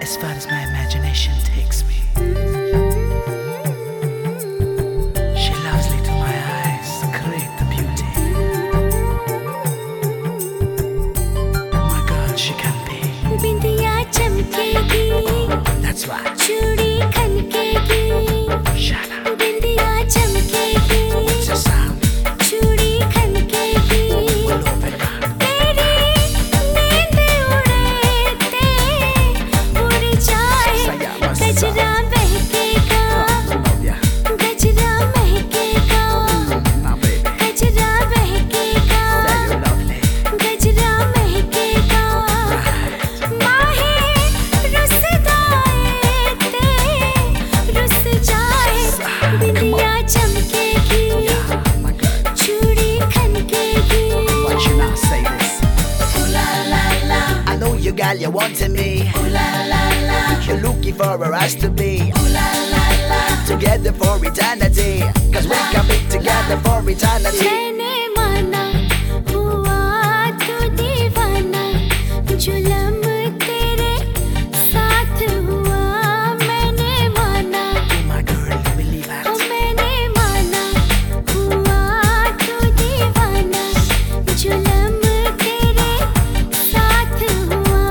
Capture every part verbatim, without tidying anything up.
as far as my imagination takes me. She lovely to my eyes, great the beauty. My girl, she can be. बिंदिया चमकेगी, That's right. चूड़ी खनकेगी. Shut up. बिंदिया चमकेगी, It's a sound. चूड़ी खनकेगी. We'll open up. तेरी नींद उड़े ते उड़ जाए. गजरा महकेगा, Yeah. गजरा महकेगा. My baby. गजरा महकेगा, Say you're lovely. गजरा महकेगा. माहे रुसदाए ते रुस जाए. बिंदिया चमकेगी, Yeah, my girl. चूड़ी खनकेगी. Why should I say this? Ooh la la la, I know you got you wanting me. ooh la la la, You're looking for a us to be ooh la la la. together for eternity. Cause we can be together for eternity. मैंने माना हुआ तू दीवाना, जुलम तेरे साथ हुआ. मैंने माना, My girl, you believe O that? मैंने माना हुआ तू दीवाना, जुलम तेरे साथ हुआ.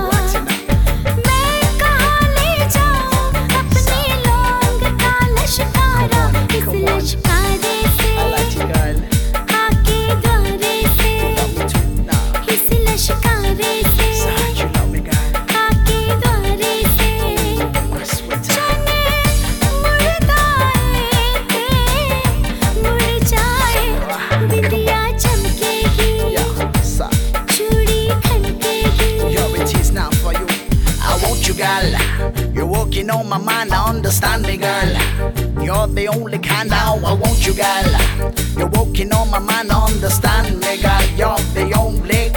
मैं कहाँ ले जाऊँ अपनी लौंग का लश्कारा. इस लश्कारे से I like you, girl. आके द्वारे से, Love me too. Nah, इस लश्कारे से sorry, you love me, girl. आके द्वारे से. My sweetheart. जाने मुड़दा ते मुड़ जाए. बिंदिया चमकेगी, Yeah, son. चूड़ी खनकेगी. Yo, it is now for you. I want you, girl. You're walking on my mind, I understand me, girl. You're the only kind now I want you, girl. You're walking on my mind, understand me, girl. You're the only